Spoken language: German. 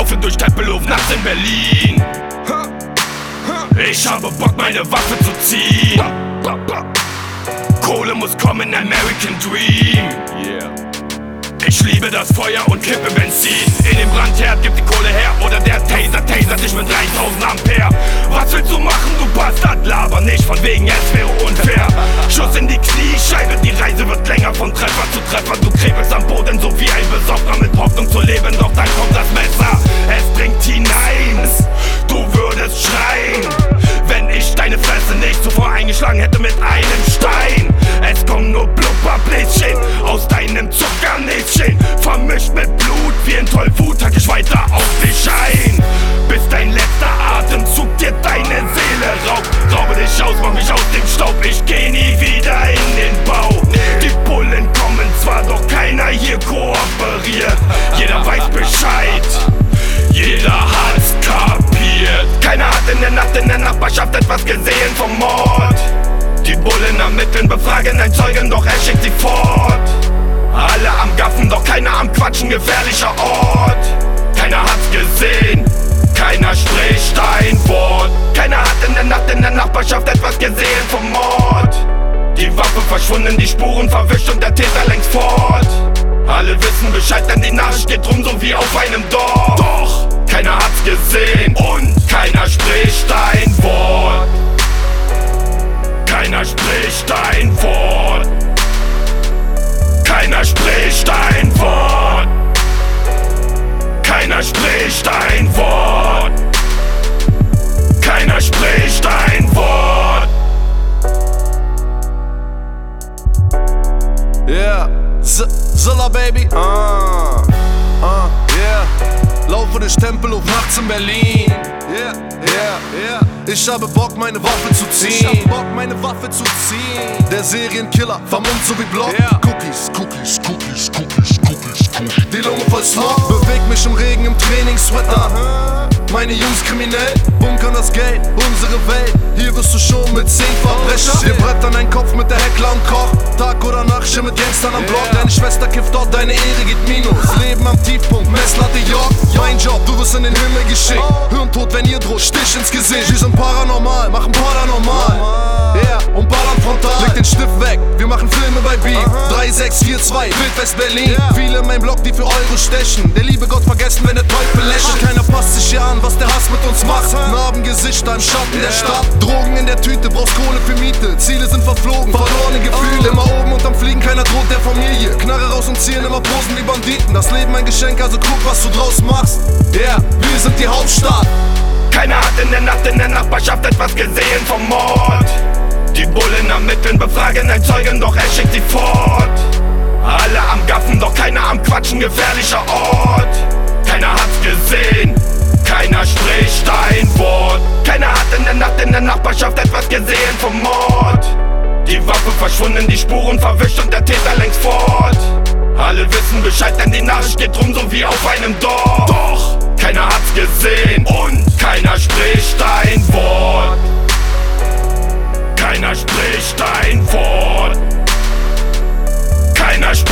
laufe durch Tempelhof nachts in Berlin. Ich habe Bock, meine Waffe zu ziehen. Kohle muss kommen, American Dream. Ich liebe das Feuer und kippe Benzin. In dem Brandherd gibt die Kohle her. Oder der Taser tasert dich mit 3000 Ampere. Was willst du machen, du Bastard? Laber nicht, von wegen es wäre unfair. Schuss in die Kniescheibe, die Reise wird länger von Treffer zu Treffer. Du krebelst am Boden, so wie ein Besoffener mit Hoffnung zu leben. Doch dann kommt das Messer, es dringt hinein. Du würdest schreien, wenn ich deine Fresse nicht zuvor eingeschlagen hätte mit einem Stein. Es kommen nur Blubberbläschen aus deinem Zuckernäschen, vermischt mit Blut wie ein Tollwut, hack ich weiter auf dich ein. Bis dein letzter Atemzug dir deine Seele raubt. Raube dich aus, mach mich aus dem Staub, ich geh nie wieder in den Bau. Die Bullen kommen zwar, doch keiner hier kooperiert. Jeder weiß Bescheid, jeder hat's kapiert. Keiner hat in der Nacht in der Nachbarschaft etwas gesehen vom Mord. Die Bullen ermitteln, befragen einen Zeugen, doch er schickt sie fort. Alle am Gaffen, doch keiner am Quatschen, gefährlicher Ort. Keiner hat's gesehen, keiner spricht ein Wort. Keiner hat in der Nacht in der Nachbarschaft etwas gesehen vom Mord. Die Waffe verschwunden, die Spuren verwischt und der Täter längst fort. Alle wissen Bescheid, denn die Nachricht geht rum, so wie auf einem Dorf. Doch keiner hat's gesehen und keiner spricht ein Wort. Keiner spricht ein Wort. Keiner spricht ein Wort. Keiner spricht ein Wort. Keiner spricht ein Wort. Yeah, Zilla Baby. Yeah. Laufe durch Tempelhof nachts in Berlin. Ich habe Bock, meine Waffe zu ziehen. Der Serienkiller, vermummt so wie Block. Cookies. Die Lunge voll Smog. Beweg mich im Regen im Trainingssweater. Meine Jungs kriminell, bunkern das Geld, unsere Welt. Hier wirst du schon mit 10 Verbrecher. Wir brettern einen Kopf mit der Heckler und Koch. Tag oder Nacht, schirm mit Gangstern am Block. Deine Schwester kifft dort, deine Ehre geht minus. Leben am Tiefpunkt, Messlatte York. Mein Job, du wirst in den Himmel geschickt. Hirntod, wenn ihr droht, Stich ins Gesicht. Wir sind paranormal, machen paranormal. Und ballern frontal. Leg den Stift weg, wir machen Filme bei Beef. 3642, Wildwest Berlin. Viele in meinem Block, die für Euro stechen. Der liebe Gott vergessen, wenn der Teufel lächelt. Keiner passt sich hier an, was der Hass mit uns macht. Narbengesichter im Schatten der Stadt. Drogen in der Tüte, brauchst Kohle für Miete. Ziele sind verflogen, verlorene Gefühle. Immer oben und am Fliegen, keiner droht der Familie. Knarre raus und zielen, immer posen wie Banditen. Das Leben ein Geschenk, also guck, was du draus machst. Wir sind die Hauptstadt. Keiner hat in der Nacht in der Nachbarschaft etwas gesehen vom Mord. Die Bullen ermitteln, befragen einen Zeugen, doch er schickt sie fort. Alle am Gaffen, doch keiner am Quatschen, gefährlicher Ort. Keiner hat's gesehen, keiner spricht ein Wort. Keiner hat in der Nacht in der Nachbarschaft etwas gesehen vom Mord. Die Waffe verschwunden, die Spuren verwischt und der Täter längst fort. Alle wissen Bescheid, denn die Nachricht geht rum, so wie auf einem Dorf. Doch keiner hat's gesehen und keiner spricht ein Wort. Keiner spricht ein Wort. Keiner spricht